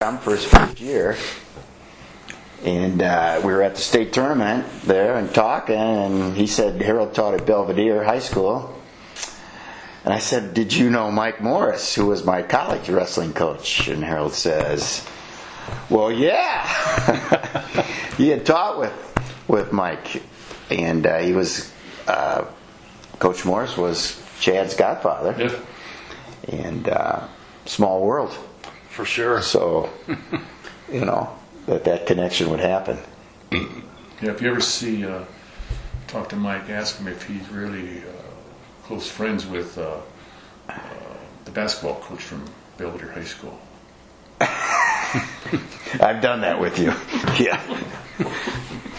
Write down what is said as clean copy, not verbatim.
for his first year. And we were at the state tournament there and talking, and he said Harold taught at Belvedere High School. And I said, did you know Mike Morris, who was my college wrestling coach? And Harold says, well, yeah. He had taught with Mike. And he was, Coach Morris was Chad's godfather. Yeah. And small world. For sure. So, that connection would happen. Yeah, if you ever talk to Mike, ask him if he's really close friends with the basketball coach from Belvedere High School. I've done that with you. Yeah.